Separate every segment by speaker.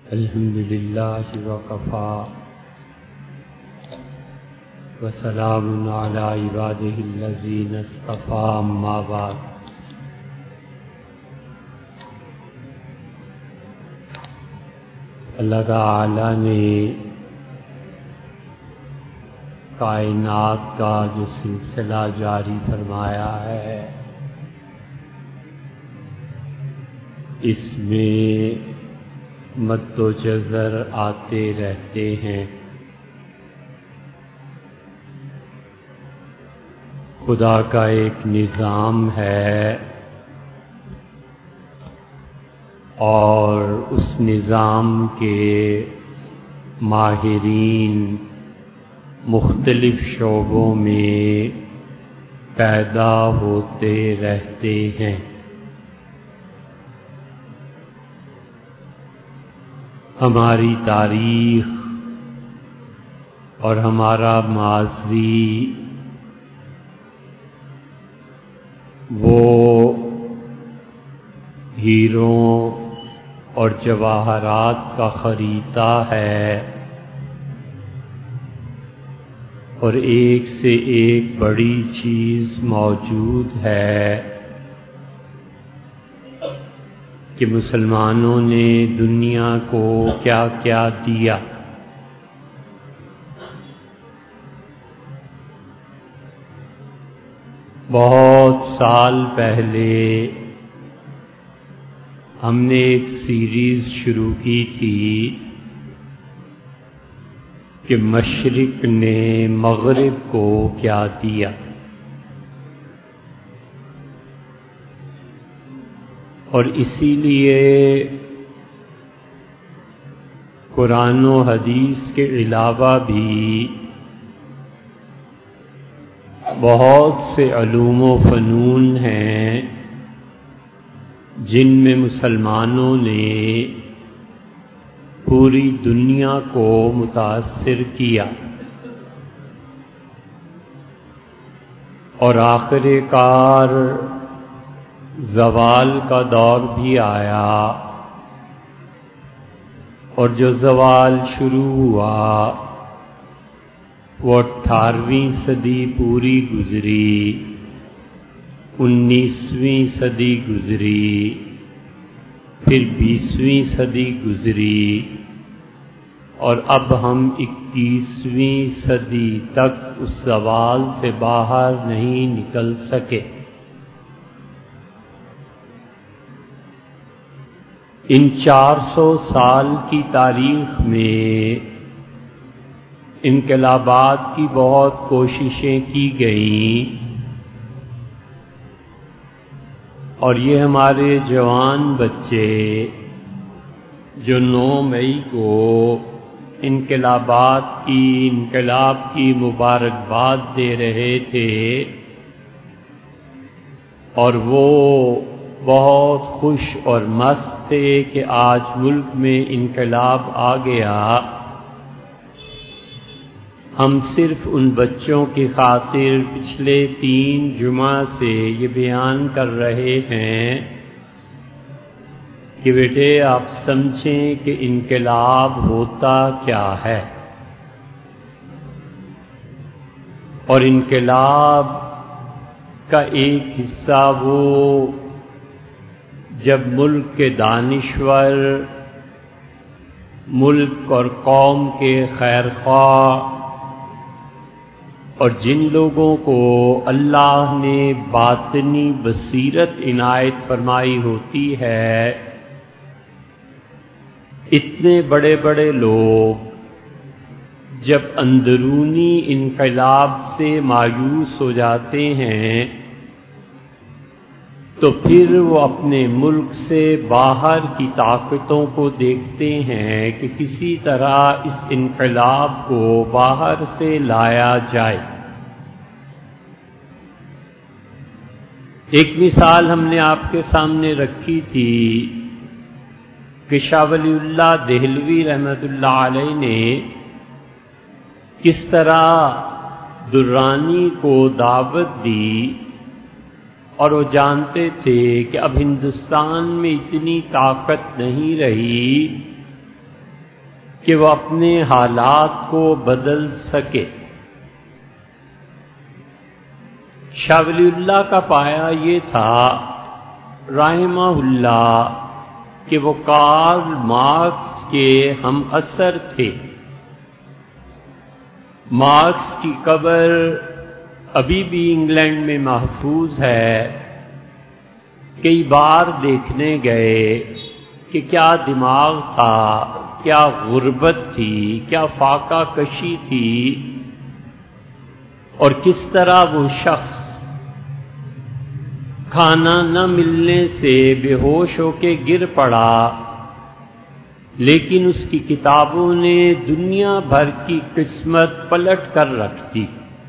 Speaker 1: الحمد للہ وکفیٰ وسلام علی عبادہ الذین اصطفیٰ اما بعد۔ اللہ تعالی نے کائنات کا جو سلسلہ جاری فرمایا ہے، اس میں مد و جزر آتے رہتے ہیں۔ خدا کا ایک نظام ہے اور اس نظام کے ماہرین مختلف شعبوں میں پیدا ہوتے رہتے ہیں۔ ہماری تاریخ اور ہمارا ماضی وہ ہیروں اور جواہرات کا خریدہ ہے، اور ایک سے ایک بڑی چیز موجود ہے کہ مسلمانوں نے دنیا کو کیا کیا دیا۔ بہت سال پہلے ہم نے ایک سیریز شروع کی تھی کہ مشرق نے مغرب کو کیا دیا، اور اسی لیے قرآن و حدیث کے علاوہ بھی بہت سے علوم و فنون ہیں جن میں مسلمانوں نے پوری دنیا کو متاثر کیا، اور آخر کار زوال کا دور بھی آیا، اور جو زوال شروع ہوا وہ 18ویں صدی پوری گزری، 19ویں صدی گزری، پھر 20ویں صدی گزری، اور اب ہم 21ویں صدی تک اس زوال سے باہر نہیں نکل سکے۔ ان 400 سال کی تاریخ میں انقلابات کی بہت کوششیں کی گئیں، اور یہ ہمارے جوان بچے جو 9 مئی کو انقلاب کی مبارکباد دے رہے تھے، اور وہ بہت خوش اور مست تھے کہ آج ملک میں انقلاب آ گیا۔ ہم صرف ان بچوں کی خاطر پچھلے 3 جمعہ سے یہ بیان کر رہے ہیں کہ بیٹے آپ سمجھیں کہ انقلاب ہوتا کیا ہے، اور انقلاب کا ایک حصہ وہ جب ملک کے دانشور، ملک اور قوم کے خیرخواہ، اور جن لوگوں کو اللہ نے باطنی بصیرت عنایت فرمائی ہوتی ہے، اتنے بڑے بڑے لوگ جب اندرونی انقلاب سے مایوس ہو جاتے ہیں تو پھر وہ اپنے ملک سے باہر کی طاقتوں کو دیکھتے ہیں کہ کسی طرح اس انقلاب کو باہر سے لایا جائے۔ ایک مثال ہم نے آپ کے سامنے رکھی تھی کہ شاہ ولی اللہ دہلوی رحمۃ اللہ علیہ نے کس طرح درانی کو دعوت دی، اور وہ جانتے تھے کہ اب ہندوستان میں اتنی طاقت نہیں رہی کہ وہ اپنے حالات کو بدل سکے۔ شاہ ولی اللہ کا پایا یہ تھا رحمہ اللہ کہ وہ کارل مارکس کے ہم اثر تھے۔ مارکس کی قبر ابھی بھی انگلینڈ میں محفوظ ہے۔ کئی بار دیکھنے گئے کہ کیا دماغ تھا، کیا غربت تھی، کیا فاقہ کشی تھی، اور کس طرح وہ شخص کھانا نہ ملنے سے بے ہوش ہو کے گر پڑا، لیکن اس کی کتابوں نے دنیا بھر کی قسمت پلٹ کر رکھ دی۔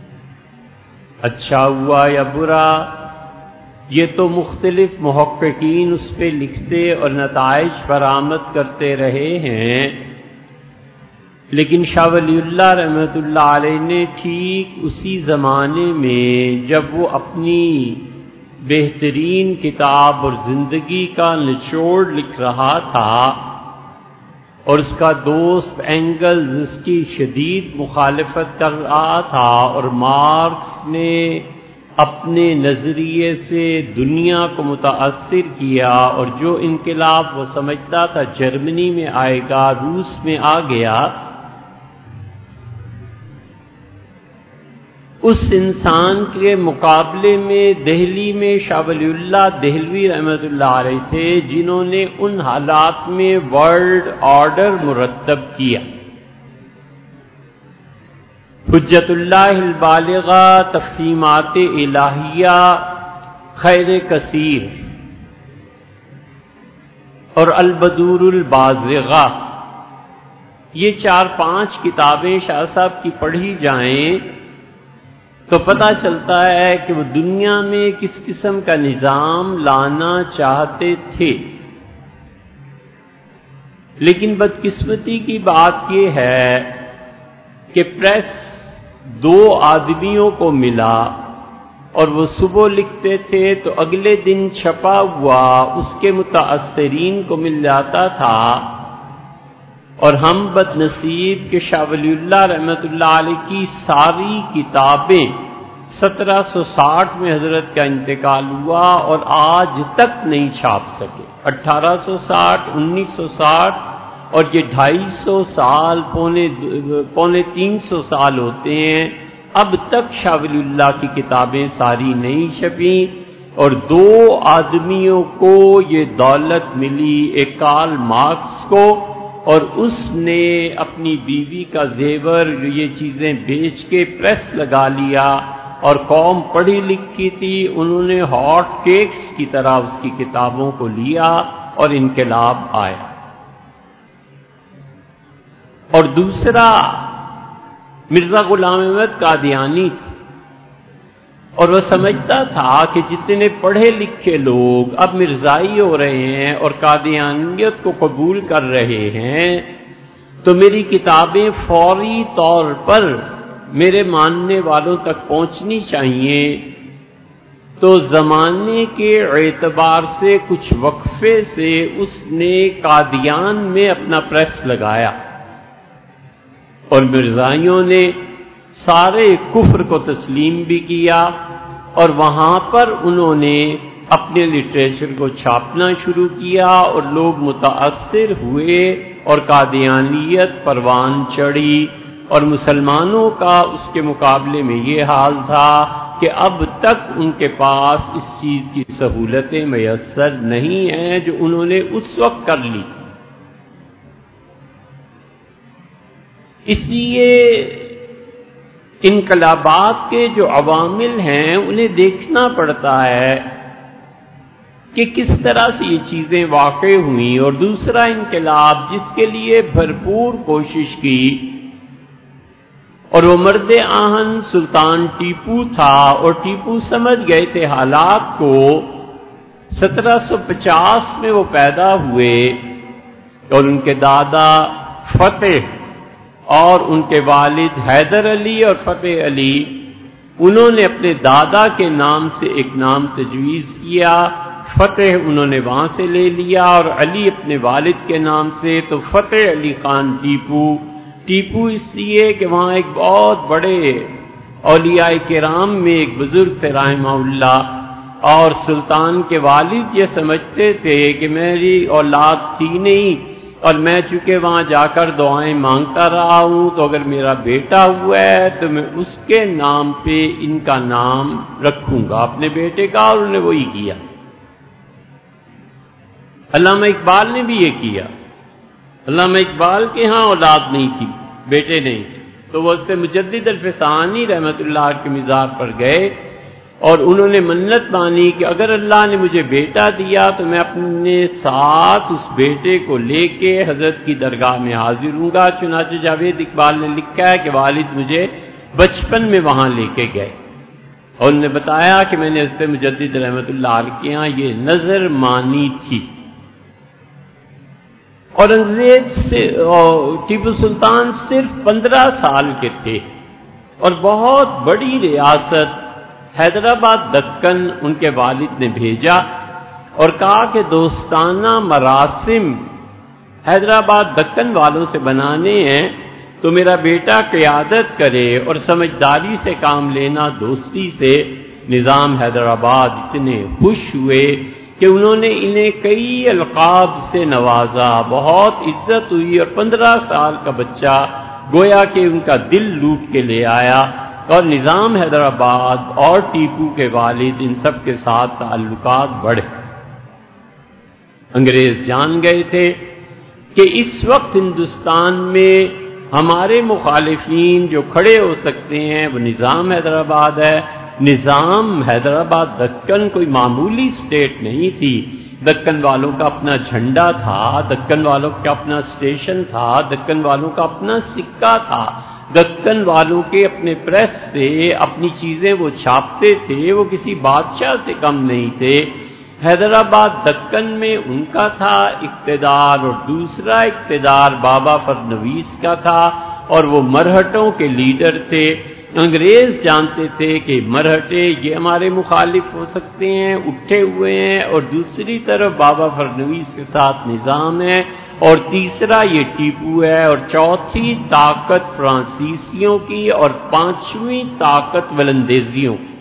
Speaker 1: اچھا ہوا یا برا یہ تو مختلف محققین اس پہ لکھتے اور نتائج برآمد کرتے رہے ہیں، لیکن شاہ ولی اللہ رحمۃ اللہ علیہ نے ٹھیک اسی زمانے میں جب وہ اپنی بہترین کتاب اور زندگی کا نچوڑ لکھ رہا تھا اور اس کا دوست اینگلز اس کی شدید مخالفت کر رہا تھا، اور مارکس نے اپنے نظریے سے دنیا کو متاثر کیا، اور جو انقلاب وہ سمجھتا تھا جرمنی میں آئے گا روس میں آ گیا، اس انسان کے مقابلے میں دہلی میں شاہ ولی اللہ دہلوی رحمۃ اللہ علیہ تھے، جنہوں نے ان حالات میں ورلڈ آرڈر مرتب کیا۔ حجت اللہ البالغہ، تفہیمات الہیہ، خیر کثیر اور البدور البازغہ، یہ 4-5 کتابیں شاہ صاحب کی پڑھی جائیں تو پتہ چلتا ہے کہ وہ دنیا میں کس قسم کا نظام لانا چاہتے تھے۔ لیکن بدقسمتی کی بات یہ ہے کہ پریس 2 آدمیوں کو ملا، اور وہ صبح لکھتے تھے تو اگلے دن چھپا ہوا اس کے متاثرین کو مل جاتا تھا، اور ہم بد نصیب کہ شاہ ولی اللہ رحمۃ اللہ علیہ کی ساری کتابیں 1760 میں حضرت کا انتقال ہوا اور آج تک نہیں چھاپ سکے۔ 1860، 1960 اور یہ 250 سال، پونے 300 سال ہوتے ہیں، اب تک شاہ ولی اللہ کی کتابیں ساری نہیں چھپیں، اور 2 آدمیوں کو یہ دولت ملی، ایک کارل مارکس کو، اور اس نے اپنی بیوی کا زیور یہ چیزیں بیچ کے پریس لگا لیا، اور قوم پڑھی لکھی تھی، انہوں نے ہاٹ کیکس کی طرح اس کی کتابوں کو لیا اور انقلاب آیا۔ اور دوسرا مرزا غلام احمد قادیانی تھا، اور وہ سمجھتا تھا کہ جتنے پڑھے لکھے لوگ اب مرزائی ہو رہے ہیں اور قادیانیت کو قبول کر رہے ہیں، تو میری کتابیں فوری طور پر میرے ماننے والوں تک پہنچنی چاہیے۔ تو زمانے کے اعتبار سے کچھ وقفے سے اس نے قادیان میں اپنا پریس لگایا، اور مرزائیوں نے سارے کفر کو تسلیم بھی کیا، اور وہاں پر انہوں نے اپنے لٹریچر کو چھاپنا شروع کیا، اور لوگ متاثر ہوئے اور قادیانیت پروان چڑھی، اور مسلمانوں کا اس کے مقابلے میں یہ حال تھا کہ اب تک ان کے پاس اس چیز کی سہولتیں میسر نہیں ہیں جو انہوں نے اس وقت کر لی۔ اس لیے انقلابات کے جو عوامل ہیں انہیں دیکھنا پڑتا ہے کہ کس طرح سے یہ چیزیں واقع ہوئیں، اور دوسرا انقلاب جس کے لیے بھرپور کوشش کی، اور وہ مرد آہن سلطان ٹیپو تھا، اور ٹیپو سمجھ گئے تھے حالات کو۔ 1750 میں وہ پیدا ہوئے، اور ان کے دادا فتح اور ان کے والد حیدر علی اور فتح علی، انہوں نے اپنے دادا کے نام سے ایک نام تجویز کیا، فتح انہوں نے وہاں سے لے لیا، اور علی اپنے والد کے نام سے، تو فتح علی خان ٹیپو۔ ٹیپو اس لیے کہ وہاں ایک بہت بڑے اولیاء کرام میں ایک بزرگ تھے رحمہ اللہ، اور سلطان کے والد یہ سمجھتے تھے کہ میری اولاد تھی نہیں، اور میں چونکہ وہاں جا کر دعائیں مانگتا رہا ہوں، تو اگر میرا بیٹا ہوا ہے تو میں اس کے نام پہ ان کا نام رکھوں گا، اپنے بیٹے کا، اور انہوں نے وہی کیا۔ علامہ اقبال نے بھی یہ کیا۔ علامہ اقبال کے ہاں اولاد نہیں تھی، بیٹے نہیں تھے، تو وہ اس سے مجدد الفسانی رحمۃ اللہ کے مزار پر گئے، اور انہوں نے منت مانی کہ اگر اللہ نے مجھے بیٹا دیا تو میں اپنے ساتھ اس بیٹے کو لے کے حضرت کی درگاہ میں حاضر ہوں گا۔ چنانچہ جاوید اقبال نے لکھا ہے کہ والد مجھے بچپن میں وہاں لے کے گئے، اور انہوں نے بتایا کہ میں نے حضرت مجدد رحمۃ اللہ علیہ کے یہاں یہ نظر مانی تھی۔ اورنگزیب سے ٹیپو سلطان صرف 15 سال کے تھے، اور بہت بڑی ریاست حیدرآباد دکن ان کے والد نے بھیجا، اور کہا کہ دوستانہ مراسم حیدرآباد دکن والوں سے بنانے ہیں تو میرا بیٹا قیادت کرے، اور سمجھداری سے کام لینا، دوستی سے۔ نظام حیدرآباد اتنے خوش ہوئے کہ انہوں نے انہیں کئی القاب سے نوازا، بہت عزت ہوئی، اور 15 سال کا بچہ گویا کہ ان کا دل لوٹ کے لے آیا، اور نظام حیدرآباد اور ٹیپو کے والد ان سب کے ساتھ تعلقات بڑھے۔ انگریز جان گئے تھے کہ اس وقت ہندوستان میں ہمارے مخالفین جو کھڑے ہو سکتے ہیں وہ نظام حیدرآباد ہے۔ نظام حیدرآباد دکن کوئی معمولی سٹیٹ نہیں تھی، دکن والوں کا اپنا جھنڈا تھا، دکن والوں کا اپنا اسٹیشن تھا، دکن والوں کا اپنا سکہ تھا، دکن والوں کے اپنے پریس تھے، اپنی چیزیں وہ چھاپتے تھے، وہ کسی بادشاہ سے کم نہیں تھے۔ حیدرآباد دکن میں ان کا تھا اقتدار، اور دوسرا اقتدار بابا فرنویس کا تھا، اور وہ مرہٹوں کے لیڈر تھے۔ انگریز جانتے تھے کہ مرہٹے یہ ہمارے مخالف ہو سکتے ہیں، اٹھے ہوئے ہیں، اور دوسری طرف بابا فرنویس کے ساتھ نظام ہے، اور تیسرا یہ ٹیپو ہے، اور چوتھی طاقت فرانسیسیوں کی، اور پانچویں طاقت ولندیزیوں کی۔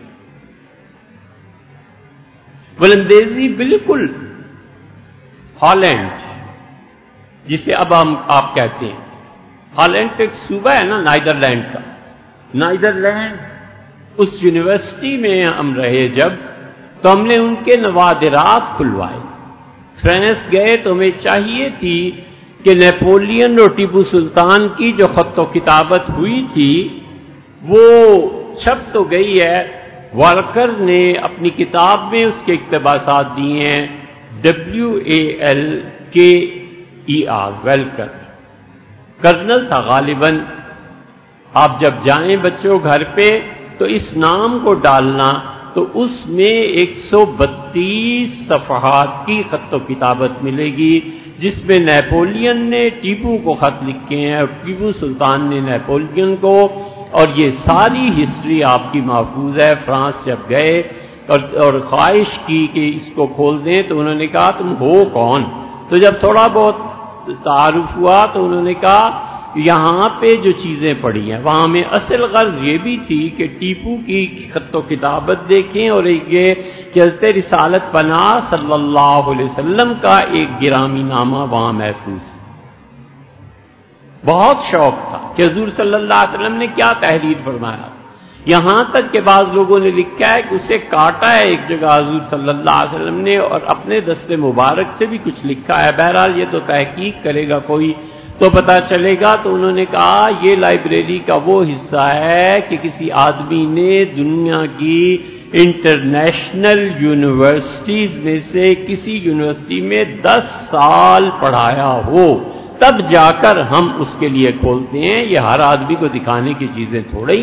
Speaker 1: ولندیزی بالکل ہالینڈ جسے اب آپ کہتے ہیں، ہالینڈ ایک صوبہ ہے نا نیدرلینڈ کا، نیدرلینڈ اس یونیورسٹی میں ہم رہے جب، تو ہم نے ان کے نوادرات کھلوائے۔ فرانس گئے تو ہمیں چاہیے تھی کہ نیپولین اور ٹیپو سلطان کی جو خط و کتابت ہوئی تھی وہ چھپ تو گئی ہے، والکر نے اپنی کتاب میں اس کے اقتباسات دیے ہیں، WALKER ویلکر، کرنل تھا غالباً۔ آپ جب جائیں بچوں گھر پہ تو اس نام کو ڈالنا، تو اس میں 132 صفحات کی خط و کتابت ملے گی، جس میں نیپولین نے ٹیپو کو خط لکھے ہیں، اور ٹیپو سلطان نے نیپولین کو، اور یہ ساری ہسٹری آپ کی محفوظ ہے۔ فرانس جب گئے اور خواہش کی کہ اس کو کھول دیں، تو انہوں نے کہا تم ہو کون؟ تو جب تھوڑا بہت تعارف ہوا تو انہوں نے کہا یہاں پہ جو چیزیں پڑھی ہیں وہاں میں اصل غرض یہ بھی تھی کہ ٹیپو کی خط و کتابت دیکھیں، اور یہ کہ حضرت رسالت پناہ صلی اللہ علیہ وسلم کا ایک گرامی نامہ وہاں محفوظ۔ بہت شوق تھا کہ حضور صلی اللہ علیہ وسلم نے کیا تحریر فرمایا، یہاں تک کہ بعض لوگوں نے لکھا ہے کہ اسے کاٹا ہے ایک جگہ حضور صلی اللہ علیہ وسلم نے، اور اپنے دست مبارک سے بھی کچھ لکھا ہے۔ بہرحال یہ تو تحقیق کرے گا کوئی تو پتہ چلے گا۔ تو انہوں نے کہا یہ لائبریری کا وہ حصہ ہے کہ کسی آدمی نے دنیا کی انٹرنیشنل یونیورسٹیز میں سے کسی یونیورسٹی میں 10 سال پڑھایا ہو، تب جا کر ہم اس کے لیے کھولتے ہیں، یہ ہر آدمی کو دکھانے کی چیزیں تھوڑی۔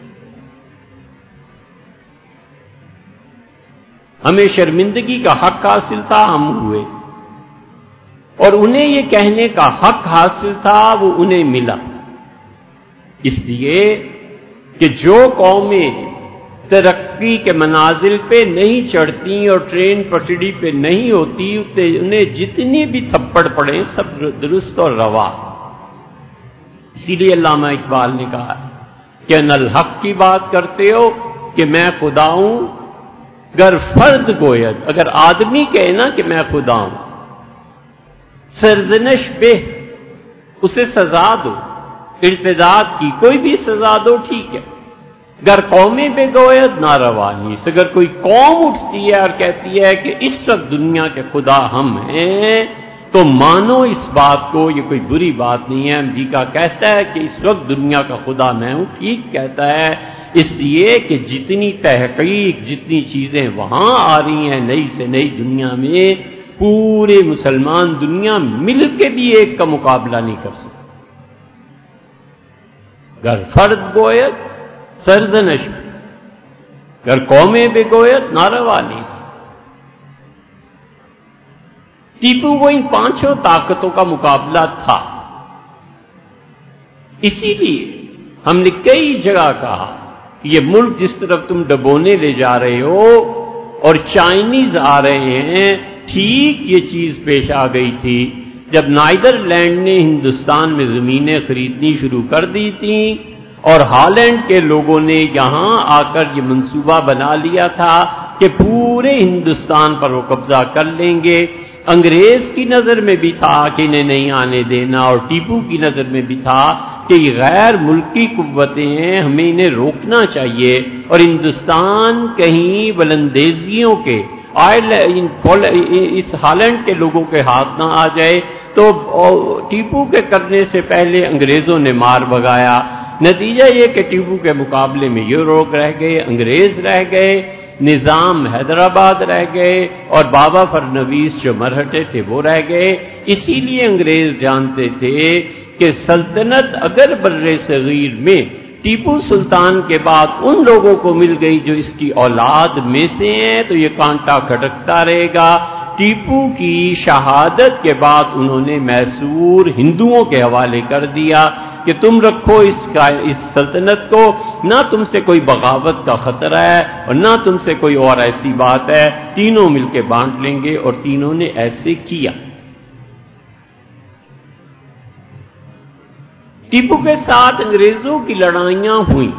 Speaker 1: ہمیں شرمندگی کا حق حاصل تھا، ہم ہوئے، اور انہیں یہ کہنے کا حق حاصل تھا، وہ انہیں ملا، اس لیے کہ جو قومیں ترقی کے منازل پہ نہیں چڑھتی اور ٹرین پٹڑی پہ نہیں ہوتی، انہیں جتنی بھی تھپڑ پڑے سب درست اور روا۔ اسی لیے علامہ اقبال نے کہا کہ ان الحق کی بات کرتے ہو کہ میں خدا ہوں، گر فرد گوید، اگر آدمی کہے نا کہ میں خدا ہوں، سرزنش بے، اسے سزا دو، ارتداد کی کوئی بھی سزا دو، ٹھیک ہے، گر قومیں بے گوید ناروانی، اگر کوئی قوم اٹھتی ہے اور کہتی ہے کہ اس وقت دنیا کے خدا ہم ہیں، تو مانو اس بات کو، یہ کوئی بری بات نہیں ہے۔ امریکہ کہتا ہے کہ اس وقت دنیا کا خدا میں ہوں، ٹھیک کہتا ہے، اس لیے کہ جتنی تحقیق، جتنی چیزیں وہاں آ رہی ہیں نئی سے نئی دنیا میں، پورے مسلمان دنیا مل کے بھی ایک کا مقابلہ نہیں کر سکتے۔ گر فرد گوید سرزنش، گر قومیں بے گوید ناروانی۔ ٹیپو کو ان پانچوں طاقتوں کا مقابلہ تھا، اسی لیے ہم نے کئی جگہ کہا کہ یہ ملک جس طرف تم ڈبونے لے جا رہے ہو اور چائنیز آ رہے ہیں، ٹھیک یہ چیز پیش آ گئی تھی جب نیدرلینڈ نے ہندوستان میں زمینیں خریدنی شروع کر دی تھیں اور ہالینڈ کے لوگوں نے یہاں آ کر یہ منصوبہ بنا لیا تھا کہ پورے ہندوستان پر وہ قبضہ کر لیں گے۔ انگریز کی نظر میں بھی تھا کہ انہیں نہیں آنے دینا، اور ٹیپو کی نظر میں بھی تھا کہ یہ غیر ملکی قوتیں ہیں، ہمیں انہیں روکنا چاہیے، اور ہندوستان کہیں ولندیزیوں کے اس ہالینڈ کے لوگوں کے ہاتھ نہ آ جائے۔ تو ٹیپو کے کرنے سے پہلے انگریزوں نے مار بھگایا، نتیجہ یہ کہ ٹیپو کے مقابلے میں یہ لوگ رہ گئے، انگریز رہ گئے، نظام حیدرآباد رہ گئے، اور بابا فرنویس جو مرہٹے تھے وہ رہ گئے۔ اسی لیے انگریز جانتے تھے کہ سلطنت اگر بر صغیر میں ٹیپو سلطان کے بعد ان لوگوں کو مل گئی جو اس کی اولاد میں سے ہیں، تو یہ کانٹا کھٹکتا رہے گا۔ ٹیپو کی شہادت کے بعد انہوں نے میسور ہندوؤں کے حوالے کر دیا کہ تم رکھو اس سلطنت کو، نہ تم سے کوئی بغاوت کا خطرہ ہے اور نہ تم سے کوئی اور ایسی بات ہے، تینوں مل کے بانٹ لیں گے، اور تینوں نے ایسے کیا۔ ٹیپو کے ساتھ انگریزوں کی لڑائیاں ہوئیں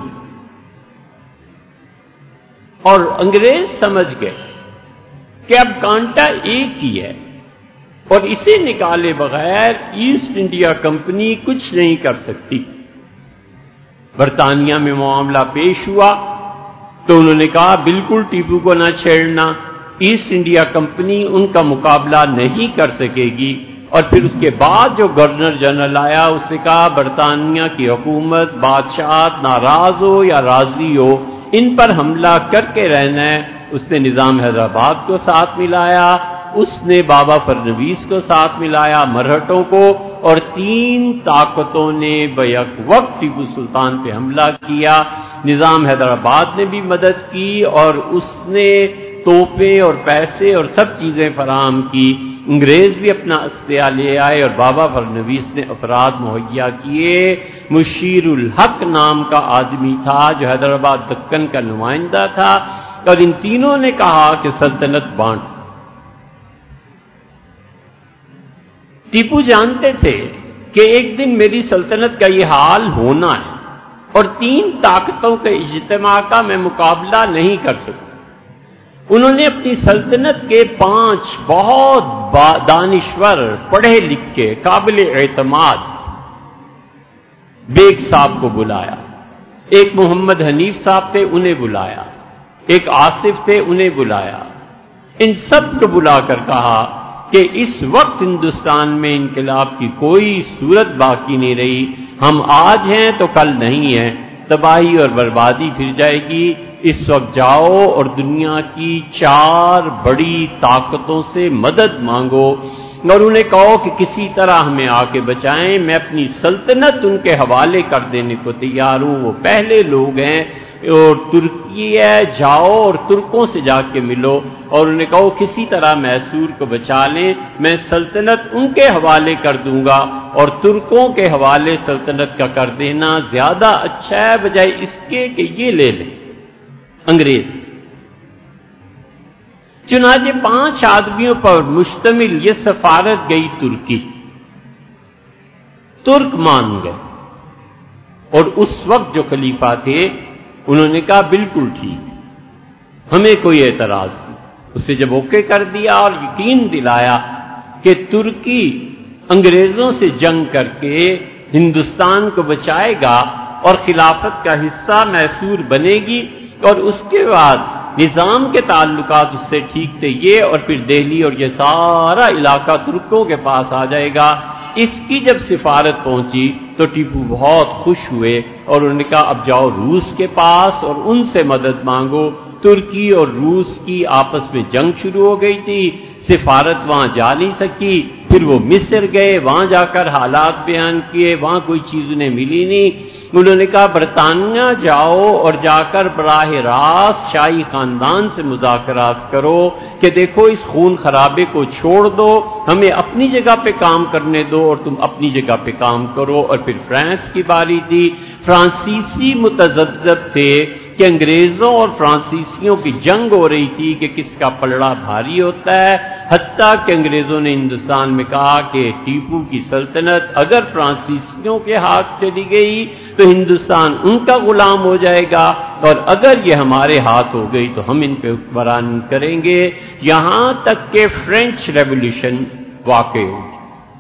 Speaker 1: اور انگریز سمجھ گئے کہ اب کانٹا ایک ہی ہے اور اسے نکالے بغیر ایسٹ انڈیا کمپنی کچھ نہیں کر سکتی۔ برطانیہ میں معاملہ پیش ہوا تو انہوں نے کہا بالکل ٹیپو کو نہ چھیڑنا، ایسٹ انڈیا کمپنی ان کا مقابلہ نہیں کر سکے گی۔ اور پھر اس کے بعد جو گورنر جنرل آیا اس نے کہا برطانیہ کی حکومت، بادشاہت ناراض ہو یا راضی ہو، ان پر حملہ کر کے رہنا ہے۔ اس نے نظام حیدرآباد کو ساتھ ملایا، اس نے بابا فرنویس کو ساتھ ملایا، مرہٹوں کو، اور تین طاقتوں نے بیک وقت ٹیپو سلطان پہ حملہ کیا۔ نظام حیدرآباد نے بھی مدد کی اور اس نے توپیں اور پیسے اور سب چیزیں فراہم کی۔ انگریز بھی اپنا اسلحہ لے آئے اور بابا فرنویس نے افراد مہیا کیے۔ مشیر الحق نام کا آدمی تھا جو حیدرآباد دکن کا نمائندہ تھا، اور ان تینوں نے کہا کہ سلطنت بانٹ۔ ٹیپو جانتے تھے کہ ایک دن میری سلطنت کا یہ حال ہونا ہے اور تین طاقتوں کے اجتماع کا میں مقابلہ نہیں کر سکتا۔ انہوں نے اپنی سلطنت کے 5 بہت دانشور، پڑھے لکھے، قابل اعتماد بیگ صاحب کو بلایا۔ ایک محمد حنیف صاحب تھے، انہیں بلایا، ایک آصف تھے، انہیں بلایا۔ ان سب کو بلا کر کہا کہ اس وقت ہندوستان میں انقلاب کی کوئی صورت باقی نہیں رہی، ہم آج ہیں تو کل نہیں ہیں، تباہی اور بربادی پھر جائے گی۔ اس وقت جاؤ اور دنیا کی 4 بڑی طاقتوں سے مدد مانگو اور انہیں کہو کہ کسی طرح ہمیں آ کے بچائیں، میں اپنی سلطنت ان کے حوالے کر دینے کو تیار ہوں۔ وہ پہلے لوگ ہیں اور ترکی ہے، جاؤ اور ترکوں سے جا کے ملو اور انہیں کہو کسی طرح میسور کو بچا لیں، میں سلطنت ان کے حوالے کر دوں گا، اور ترکوں کے حوالے سلطنت کا کر دینا زیادہ اچھا ہے بجائے اس کے کہ یہ لے لیں۔ انگریز۔ چنانچہ 5 آدمیوں پر مشتمل یہ سفارت گئی ترکی، ترک مان گئے، اور اس وقت جو خلیفہ تھے انہوں نے کہا بالکل ٹھیک، ہمیں کوئی اعتراض نہیں۔ اسے جب اوکے کر دیا اور یقین دلایا کہ ترکی انگریزوں سے جنگ کر کے ہندوستان کو بچائے گا اور خلافت کا حصہ میسور بنے گی، اور اس کے بعد نظام کے تعلقات اس سے ٹھیک تھے یہ، اور پھر دہلی اور یہ سارا علاقہ ترکوں کے پاس آ جائے گا، اس کی جب سفارت پہنچی تو ٹیپو بہت خوش ہوئے اور انہوں نے کہا اب جاؤ روس کے پاس اور ان سے مدد مانگو۔ ترکی اور روس کی آپس میں جنگ شروع ہو گئی تھی، سفارت وہاں جا نہیں سکی، پھر وہ مصر گئے، وہاں جا کر حالات بیان کیے، وہاں کوئی چیز انہیں ملی نہیں۔ انہوں نے کہا برطانیہ جاؤ اور جا کر براہ راست شاہی خاندان سے مذاکرات کرو کہ دیکھو اس خون خرابے کو چھوڑ دو، ہمیں اپنی جگہ پہ کام کرنے دو اور تم اپنی جگہ پہ کام کرو۔ اور پھر فرانس کی باری تھی، فرانسیسی متذبذب تھے کہ انگریزوں اور فرانسیسیوں کی جنگ ہو رہی تھی کہ کس کا پلڑا بھاری ہوتا ہے، حتیٰ کہ انگریزوں نے ہندوستان میں کہا کہ ٹیپو کی سلطنت اگر فرانسیسیوں کے ہاتھ چلی گئی تو ہندوستان ان کا غلام ہو جائے گا، اور اگر یہ ہمارے ہاتھ ہو گئی تو ہم ان پہ حکمرانی کریں گے، یہاں تک کہ فرینچ ریولیوشن واقع ہوگی۔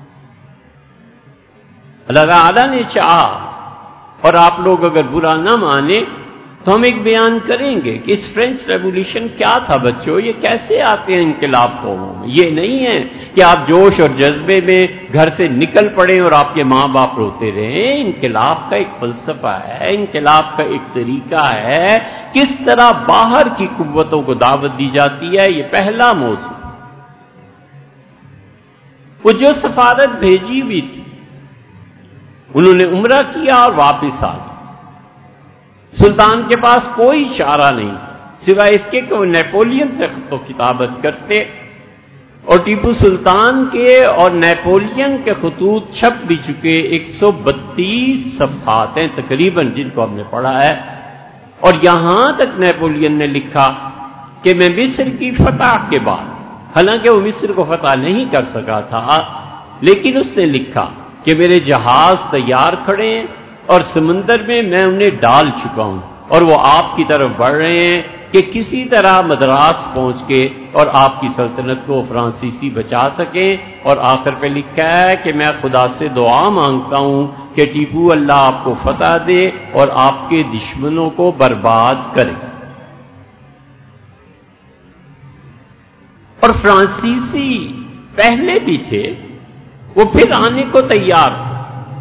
Speaker 1: اللہ تعالیٰ نے چاہا، اور آپ لوگ اگر برا نہ مانے تو ہم ایک بیان کریں گے کہ اس فرینچ ریولیوشن کیا تھا بچوں، یہ کیسے آتے ہیں انقلاب قوموں میں۔ یہ نہیں ہے کہ آپ جوش اور جذبے میں گھر سے نکل پڑے اور آپ کے ماں باپ روتے رہے۔ انقلاب کا ایک فلسفہ ہے، انقلاب کا ایک طریقہ ہے، کس طرح باہر کی قوتوں کو دعوت دی جاتی ہے، یہ پہلا موضوع۔ وہ جو سفارت بھیجی ہوئی تھی انہوں نے عمرہ کیا اور واپس آ گئے۔ سلطان کے پاس کوئی چارہ نہیں سوائے اس کے کہ وہ نیپولین سے خط و کتابت کرتے، اور ٹیپو سلطان کے اور نیپولین کے خطوط چھپ بھی چکے 132 صفحات ہیں تقریباً جن کو ہم نے پڑھا ہے، اور یہاں تک نیپولین نے لکھا کہ میں مصر کی فتح کے بعد، حالانکہ وہ مصر کو فتح نہیں کر سکا تھا، لیکن اس نے لکھا کہ میرے جہاز تیار کھڑے ہیں اور سمندر میں میں انہیں ڈال چکا ہوں، اور وہ آپ کی طرف بڑھ رہے ہیں کہ کسی طرح مدراس پہنچ کے اور آپ کی سلطنت کو فرانسیسی بچا سکیں۔ اور آخر پہ لکھا ہے کہ میں خدا سے دعا مانگتا ہوں کہ ٹیپو اللہ آپ کو فتح دے اور آپ کے دشمنوں کو برباد کرے۔ اور فرانسیسی پہلے بھی تھے، وہ پھر آنے کو تیار تھے۔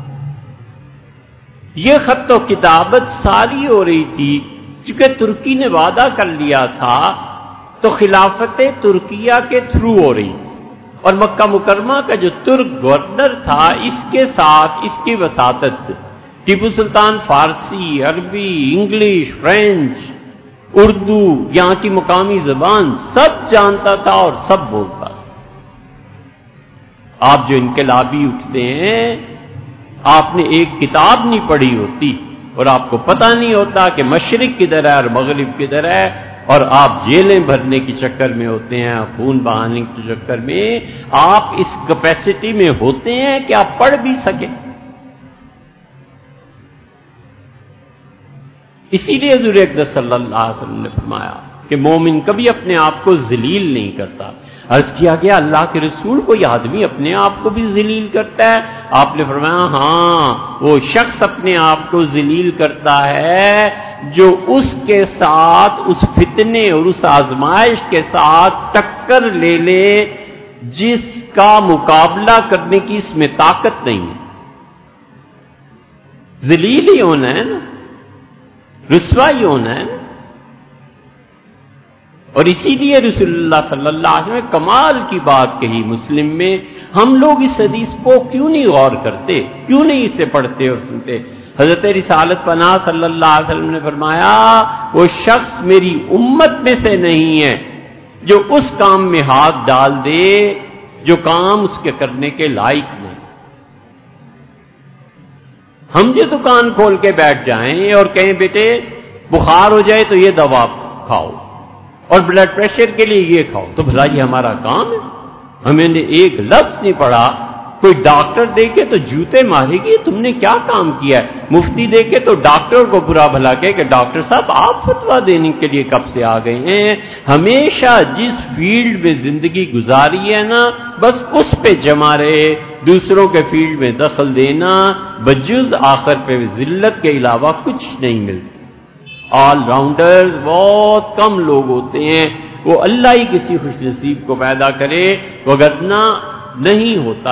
Speaker 1: یہ خط و کتابت ساری ہو رہی تھی، چونکہ ترکی نے وعدہ کر لیا تھا تو خلافت ترکیہ کے تھرو ہو رہی تھی، اور مکہ مکرمہ کا جو ترک گورنر تھا اس کے ساتھ اس کی وساطت سے ٹیپو سلطان فارسی، عربی، انگلش، فرینچ، اردو، یہاں کی مقامی زبان سب جانتا تھا اور سب بولتا تھا۔ آپ جو انقلابی اٹھتے ہیں، آپ نے ایک کتاب نہیں پڑھی ہوتی اور آپ کو پتہ نہیں ہوتا کہ مشرق کدھر ہے اور مغرب کدھر ہے، اور آپ جیلیں بھرنے کے چکر میں ہوتے ہیں، خون بہانے کے چکر میں آپ اس کیپیسٹی میں ہوتے ہیں کہ آپ پڑھ بھی سکیں۔ اسی لیے حضور اقدس صلی اللہ علیہ وسلم نے فرمایا کہ مومن کبھی اپنے آپ کو ذلیل نہیں کرتا۔ عرض کیا گیا اللہ کے رسول کوئی آدمی اپنے آپ کو بھی ذلیل کرتا ہے؟ آپ نے فرمایا ہاں، وہ شخص اپنے آپ کو ذلیل کرتا ہے جو اس کے ساتھ اس فتنے اور اس آزمائش کے ساتھ ٹکر لے لے جس کا مقابلہ کرنے کی اس میں طاقت نہیں ہے۔ ذلیل ہی ہونا ہے نا، رسوا ہی ہونا ہے نا۔ اور اسی لیے رسول اللہ صلی اللہ علیہ وسلم نے کمال کی بات کہی مسلم میں، ہم لوگ اس حدیث کو کیوں نہیں غور کرتے، کیوں نہیں اسے پڑھتے اور سنتے؟ حضرت رسالت پناہ صلی اللہ علیہ وسلم نے فرمایا وہ شخص میری امت میں سے نہیں ہے جو اس کام میں ہاتھ ڈال دے جو کام اس کے کرنے کے لائق نہیں۔ ہم جو دکان کھول کے بیٹھ جائیں اور کہیں بیٹے بخار ہو جائے تو یہ دوا کھاؤ اور بلڈ پریشر کے لیے یہ کھاؤ، تو بھلا یہ ہمارا کام ہے؟ ہمیں نے ایک لفظ نہیں پڑھا. کوئی ڈاکٹر دیکھے تو جوتے مارے گی، تم نے کیا کام کیا ہے؟ مفتی دیکھے تو ڈاکٹر کو برا بھلا کہے کہ ڈاکٹر صاحب آپ فتویٰ دینے کے لیے کب سے آ گئے ہیں؟ ہمیشہ جس فیلڈ میں زندگی گزاری ہے نا، بس اس پہ جمع رہے، دوسروں کے فیلڈ میں دخل دینا بجز آخر پہ ذلت کے علاوہ کچھ نہیں ملتا. آل راؤنڈرز بہت کم لوگ ہوتے ہیں، وہ اللہ ہی کسی خوش نصیب کو پیدا کرے، وگرنہ نہیں ہوتا.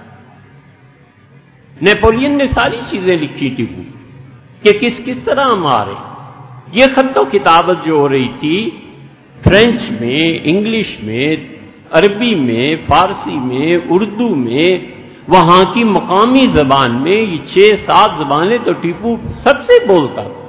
Speaker 1: نیپولین نے ساری چیزیں لکھی ٹیپو کہ کس طرح مارے. یہ خط و کتابت جو ہو رہی تھی فرینچ میں، انگلش میں، عربی میں، فارسی میں، اردو میں، وہاں کی مقامی زبان میں، یہ 6-7 زبانیں تو ٹیپو سب سے بولتا تھا.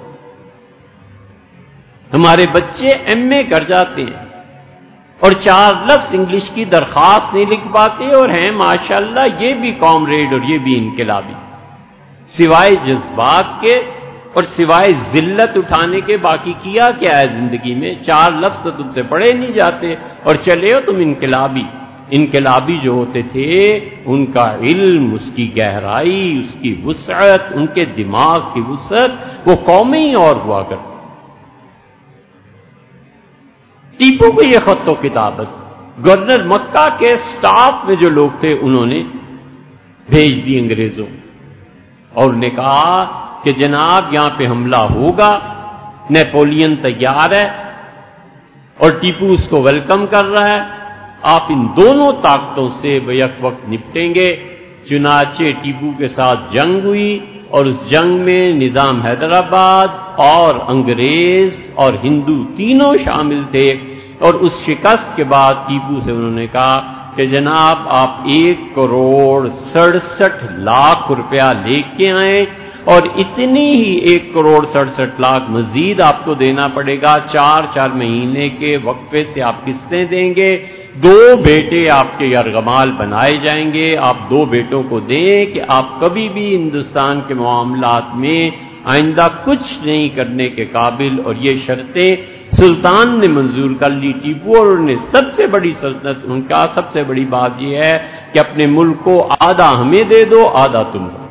Speaker 1: ہمارے بچے ایم اے کر جاتے ہیں اور 4 لفظ انگلش کی درخواست نہیں لکھ پاتے، اور ہیں ماشاءاللہ یہ بھی کامریڈ اور یہ بھی انقلابی. سوائے جذبات کے اور سوائے ذلت اٹھانے کے باقی کیا کیا ہے زندگی میں؟ 4 لفظ تو تم سے پڑھے نہیں جاتے اور چلے ہو تم انقلابی. انقلابی جو ہوتے تھے ان کا علم، اس کی گہرائی، اس کی وسعت، ان کے دماغ کی وسعت، وہ قومیں ہی اور ہوا کرتی. ٹیپو کو یہ خط و کتابت گورنر مکہ کے سٹاف میں جو لوگ تھے انہوں نے بھیج دی انگریزوں، اور نے کہا کہ جناب یہاں پہ حملہ ہوگا، نیپولین تیار ہے اور ٹیپو اس کو ویلکم کر رہا ہے، آپ ان دونوں طاقتوں سے بیک وقت نپٹیں گے. چنانچہ ٹیپو کے ساتھ جنگ ہوئی اور اس جنگ میں نظام حیدرآباد اور انگریز اور ہندو تینوں شامل تھے. اور اس شکست کے بعد ٹیپو سے انہوں نے کہا کہ جناب آپ 1,67,00,000 روپیہ لے کے آئیں، اور اتنی ہی 1,67,00,000 مزید آپ کو دینا پڑے گا. 4 مہینے کے وقفے سے آپ قسطیں دیں گے. 2 بیٹے آپ کے یرغمال بنائے جائیں گے. آپ 2 بیٹوں کو دیں کہ آپ کبھی بھی ہندوستان کے معاملات میں آئندہ کچھ نہیں کرنے کے قابل. اور یہ شرطیں سلطان نے منظور کر لی ٹیپو، اور انہوں نے سب سے بڑی سلطنت، ان کا سب سے بڑی بات یہ ہے کہ اپنے ملک کو آدھا ہمیں دے دو، آدھا تم کو.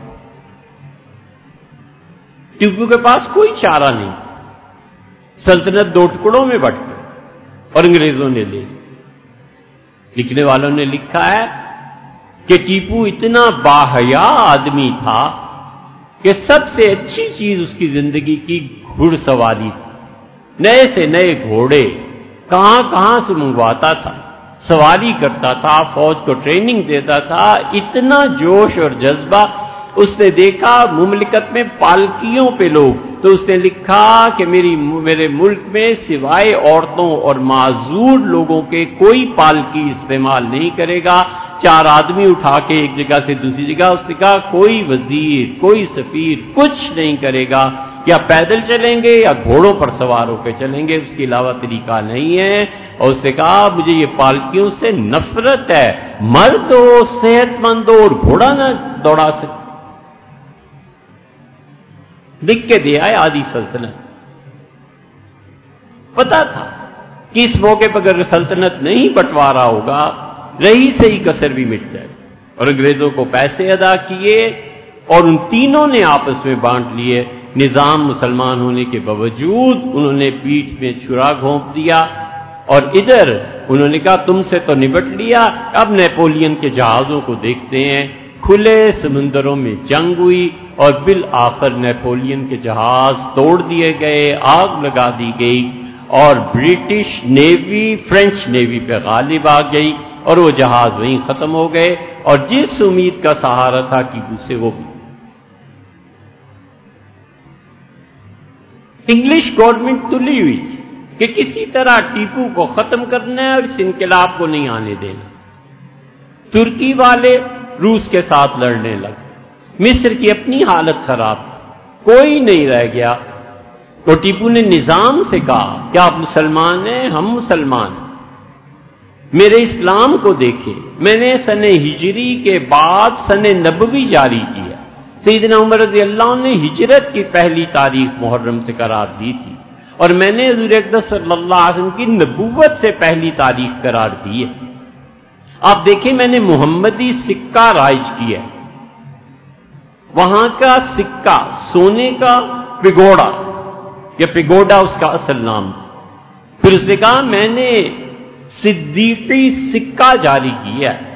Speaker 1: ٹیپو کے پاس کوئی چارہ نہیں، سلطنت 2 ٹکڑوں میں بٹ گئی اور انگریزوں نے لے. لکھنے والوں نے لکھا ہے کہ ٹیپو اتنا باحیا آدمی تھا کہ سب سے اچھی چیز اس کی زندگی کی گھڑ سواری تھی. نئے سے نئے گھوڑے کہاں سے منگواتا تھا، سواری کرتا تھا، فوج کو ٹریننگ دیتا تھا. اتنا جوش اور جذبہ. اس نے دیکھا مملکت میں پالکیوں پہ لوگ، تو اس نے لکھا کہ میرے ملک میں سوائے عورتوں اور معذور لوگوں کے کوئی پالکی استعمال نہیں کرے گا. 4 آدمی اٹھا کے ایک جگہ سے دوسری جگہ، اس نے کہا کوئی وزیر، کوئی سفیر کچھ نہیں کرے گا، یا پیدل چلیں گے یا گھوڑوں پر سوار ہو کے چلیں گے، اس کے علاوہ طریقہ نہیں ہے. اور اس نے کہا مجھے یہ پالکیوں سے نفرت ہے، مرد ہو، صحت مند ہو اور گھوڑا نہ دوڑا سکے. لکھ کے دیا ہے آدھی سلطنت. پتا تھا کہ اس موقع پر اگر سلطنت نہیں بٹوارا ہوگا رہی سے ہی کسر بھی مٹ جائے. اور انگریزوں کو پیسے ادا کیے اور ان تینوں نے آپس میں بانٹ لیے. نظام مسلمان ہونے کے باوجود انہوں نے پیٹھ میں چھرا گھونپ دیا، اور ادھر انہوں نے کہا تم سے تو نبٹ لیا، اب نیپولین کے جہازوں کو دیکھتے ہیں. کھلے سمندروں میں جنگ ہوئی اور بالآخر نیپولین کے جہاز توڑ دیے گئے، آگ لگا دی گئی، اور برٹش نیوی فرینچ نیوی پہ غالب آ گئی، اور وہ جہاز وہیں ختم ہو گئے. اور جس امید کا سہارا تھا ٹیپو سے وہ بھی. انگلش گورنمنٹ تلی ہوئی تھی کہ کسی طرح ٹیپو کو ختم کرنا ہے اور اس انقلاب کو نہیں آنے دینا. ترکی والے روس کے ساتھ لڑنے لگے. مصر کی اپنی حالت خراب، کوئی نہیں رہ گیا. تو ٹیپو نے نظام سے کہا کہ آپ مسلمان ہیں، ہم مسلمان، میرے اسلام کو دیکھیں. میں نے سن ہجری کے بعد سن نبوی جاری کیا. سیدنا عمر رضی اللہ عنہ نے ہجرت کی پہلی تاریخ محرم سے قرار دی تھی، اور میں نے حضور اقدس صلی اللہ علیہ وسلم کی نبوت سے پہلی تاریخ قرار دی ہے۔ آپ دیکھیں میں نے محمدی سکہ رائج کیا ہے، وہاں کا سکہ سونے کا پگوڑا یا پگوڈا اس کا اصل نام، پھر اس نے کہا میں نے صدیقی سکہ جاری کیا ہے۔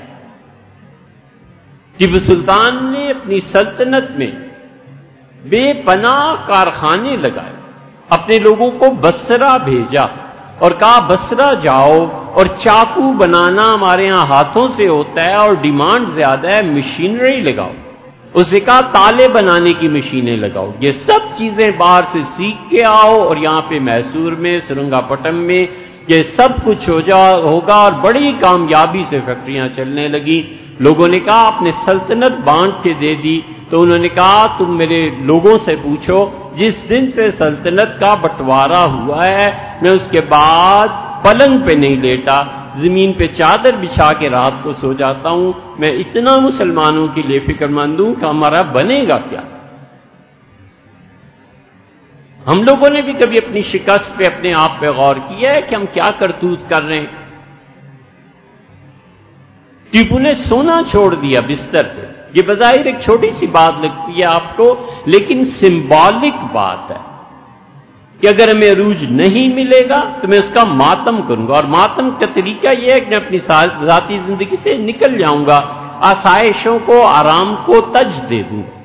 Speaker 1: ٹیپو سلطان نے اپنی سلطنت میں بے پناہ کارخانے لگائے، اپنے لوگوں کو بصرہ بھیجا اور کہا بصرہ جاؤ اور چاقو بنانا ہمارے ہاں ہاتھوں سے ہوتا ہے اور ڈیمانڈ زیادہ ہے، مشینری لگاؤ۔ اس نے کہا تالے بنانے کی مشینیں لگاؤ، یہ سب چیزیں باہر سے سیکھ کے آؤ اور یہاں پہ میسور میں، سرنگا پٹم میں یہ سب کچھ ہوگا، اور بڑی کامیابی سے فیکٹریاں چلنے لگی۔ لوگوں نے کہا آپ نے سلطنت بانٹ کے دے دی، تو انہوں نے کہا تم میرے لوگوں سے پوچھو، جس دن سے سلطنت کا بٹوارا ہوا ہے میں اس کے بعد پلنگ پہ نہیں لیٹا، زمین پہ چادر بچھا کے رات کو سو جاتا ہوں۔ میں اتنا مسلمانوں کے لیے فکر مند ہوں کہ ہمارا بنے گا کیا۔ ہم لوگوں نے بھی کبھی اپنی شکست پہ اپنے آپ پہ غور کیا ہے کہ ہم کیا کرتوت کر رہے ہیں؟ ٹیپو نے سونا چھوڑ دیا بستر پہ، یہ بظاہر ایک چھوٹی سی بات لگتی ہے آپ کو، لیکن سمبولک بات ہے کہ اگر ہمیں عروج نہیں ملے گا تو میں اس کا ماتم کروں گا، اور ماتم کا طریقہ یہ ہے کہ میں اپنی ذاتی زندگی سے نکل جاؤں گا، آسائشوں کو، آرام کو تج دے دوں گا۔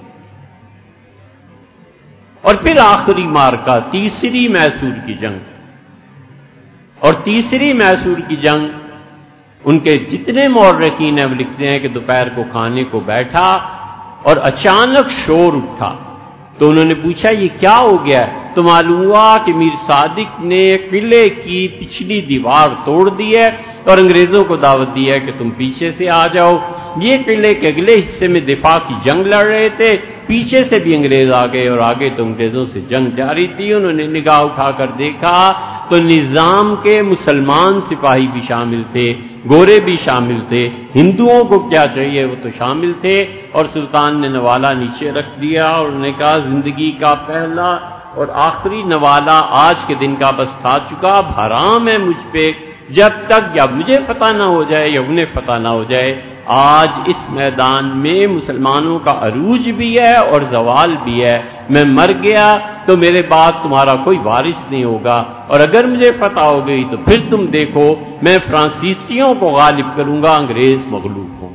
Speaker 1: اور پھر آخری مارکا، تیسری میسور کی جنگ، اور تیسری میسور کی جنگ ان کے جتنے مورخین ہیں وہ لکھتے ہیں کہ دوپہر کو کھانے کو بیٹھا اور اچانک شور اٹھا، تو انہوں نے پوچھا یہ کیا ہو گیا ہے؟ تو معلوم ہوا کہ میر صادق نے قلعے کی پچھلی دیوار توڑ دی ہے اور انگریزوں کو دعوت دی ہے کہ تم پیچھے سے آ جاؤ۔ یہ قلعے کے اگلے حصے میں دفاع کی جنگ لڑ رہے تھے، پیچھے سے بھی انگریز آ گئے اور آگے تو انگریزوں سے جنگ جاری تھی۔ انہوں نے نگاہ اٹھا کر دیکھا تو نظام کے مسلمان سپاہی بھی شامل تھے، گورے بھی شامل تھے، ہندوؤں کو کیا چاہیے وہ تو شامل تھے، اور سلطان نے نوالا نیچے رکھ دیا اور انہوں نے کہا زندگی کا پہلا اور آخری نوالا آج کے دن کا بس کھا چکا، اب حرام ہے مجھ پہ جب تک یا مجھے فتح نہ ہو جائے یا انہیں فتح نہ ہو جائے۔ آج اس میدان میں مسلمانوں کا عروج بھی ہے اور زوال بھی ہے، میں مر گیا تو میرے بعد تمہارا کوئی وارث نہیں ہوگا، اور اگر مجھے فتح ہو گئی تو پھر تم دیکھو میں فرانسیسیوں کو غالب کروں گا، انگریز مغلوب ہوں۔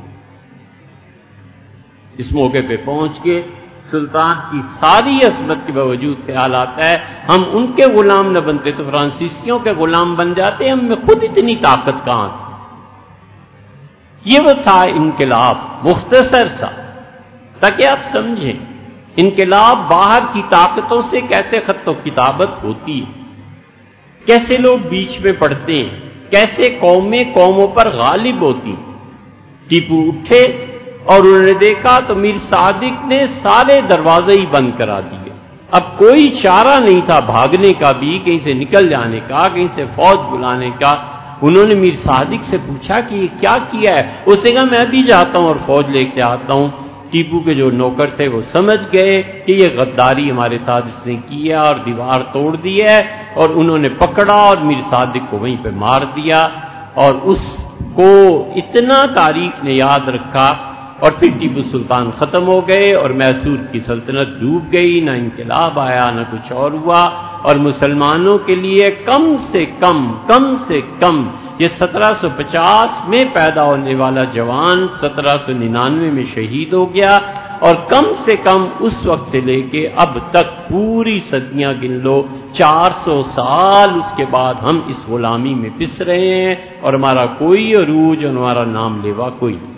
Speaker 1: اس موقع پہ پہنچ کے سلطان کی ساری عظمت کے باوجود خیال آتا ہے ہم ان کے غلام نہ بنتے تو فرانسیسیوں کے غلام بن جاتے، ہم میں خود اتنی طاقت کہاں تھی۔ یہ وہ تھا انقلاب، مختصر سا، تاکہ آپ سمجھیں انقلاب باہر کی طاقتوں سے کیسے خط و کتابت ہوتی ہے، کیسے لوگ بیچ میں پڑتے ہیں، کیسے قومیں قوموں پر غالب ہوتی ہیں۔ ٹیپو اٹھے اور انہوں نے دیکھا تو میر صادق نے سارے دروازے ہی بند کرا دیے، اب کوئی چارہ نہیں تھا بھاگنے کا بھی، کہیں سے نکل جانے کا، کہیں سے فوج بلانے کا۔ انہوں نے میر صادق سے پوچھا کہ یہ کیا کیا ہے؟ اس نے کہا میں بھی جاتا ہوں اور فوج لے کے آتا ہوں۔ ٹیپو کے جو نوکر تھے وہ سمجھ گئے کہ یہ غداری ہمارے ساتھ اس نے کیا اور دیوار توڑ دی ہے، اور انہوں نے پکڑا اور میر صادق کو وہیں پہ مار دیا، اور اس کو اتنا تاریخ نے یاد رکھا، اور پھر ٹیپو سلطان ختم ہو گئے اور میسور کی سلطنت ڈوب گئی، نہ انقلاب آیا نہ کچھ اور ہوا، اور مسلمانوں کے لیے کم سے کم یہ 1750 میں پیدا ہونے والا جوان 1799 میں شہید ہو گیا، اور کم سے کم اس وقت سے لے کے اب تک پوری صدیاں گن لو، 400 سال اس کے بعد ہم اس غلامی میں پس رہے ہیں، اور ہمارا کوئی عروج اور ہمارا نام لیوا کوئی نہیں۔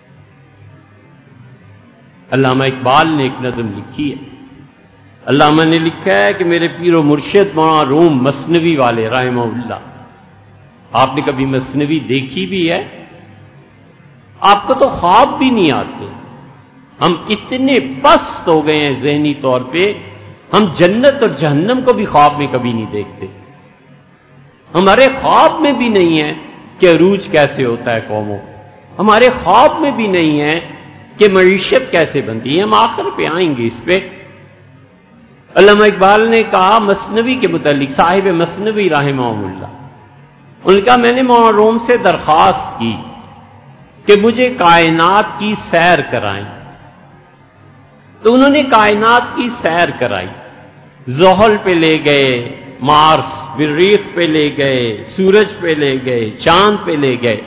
Speaker 1: علامہ اقبال نے ایک نظم لکھی ہے، علامہ نے لکھا ہے کہ میرے پیر و مرشد مولانا روم مثنوی والے رحمہ اللہ، آپ نے کبھی مثنوی دیکھی بھی ہے؟ آپ کو تو خواب بھی نہیں آتے، ہم اتنے پست ہو گئے ہیں ذہنی طور پہ، ہم جنت اور جہنم کو بھی خواب میں کبھی نہیں دیکھتے، ہمارے خواب میں بھی نہیں ہے کہ عروج کیسے ہوتا ہے قوموں، ہمارے خواب میں بھی نہیں ہے کہ معیشت کیسے بنتی ہے، ہم آخر پہ آئیں گے اس پہ۔ علامہ اقبال نے کہا مثنوی کے متعلق، صاحب مثنوی رحمہ اللہ، ان کا میں نے مولانا روم سے درخواست کی کہ مجھے کائنات کی سیر کرائیں، تو انہوں نے کائنات کی سیر کرائی، زحل پہ لے گئے، مارس مریخ پہ لے گئے، سورج پہ لے گئے، چاند پہ لے گئے۔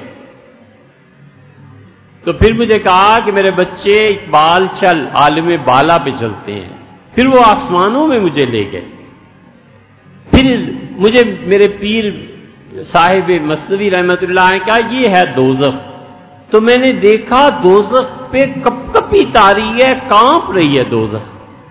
Speaker 1: تو پھر مجھے کہا کہ میرے بچے اقبال چل عالم بالا پہ چلتے ہیں، پھر وہ آسمانوں میں مجھے لے گئے، پھر مجھے میرے پیر صاحب مثنوی رحمت اللہ نے کہا یہ ہے دوزخ، تو میں نے دیکھا دوزخ پہ کپ کپی تاری ہے، کانپ رہی ہے دوزخ۔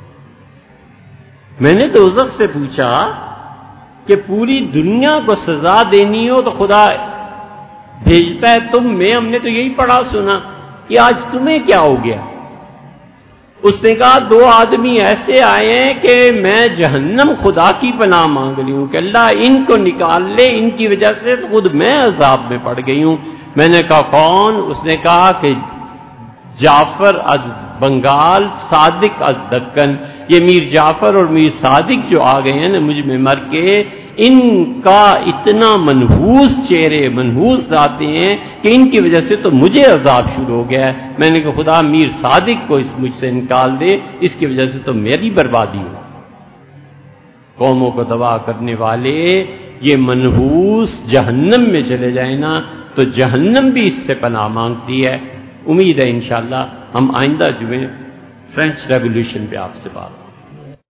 Speaker 1: میں نے دوزخ سے پوچھا کہ پوری دنیا کو سزا دینی ہو تو خدا بھیجتا ہے تم میں، ہم نے تو یہی پڑھا سنا، کہ آج تمہیں کیا ہو گیا؟ اس نے کہا دو آدمی ایسے آئے ہیں کہ میں جہنم خدا کی پناہ مانگ رہی ہوں کہ اللہ ان کو نکال لے، ان کی وجہ سے تو خود میں عذاب میں پڑ گئی ہوں۔ میں نے کہا کون؟ اس نے کہا کہ جعفر از بنگال، صادق از دکن، یہ میر جعفر اور میر صادق جو آ گئے ہیں نا مجھ میں مر کے، ان کا اتنا منحوس چہرے، منحوس ذاتیں ہیں کہ ان کی وجہ سے تو مجھے عذاب شروع ہو گیا ہے۔ میں نے کہا خدا میر صادق کو اس مجھ سے نکال دے، اس کی وجہ سے تو میری بربادی ہو۔ قوموں کو تباہ کرنے والے یہ منحوس جہنم میں چلے جائیں نا تو جہنم بھی اس سے پناہ مانگتی ہے۔ امید ہے انشاءاللہ ہم آئندہ جمعے فرینچ ریولوشن پہ آپ سے بات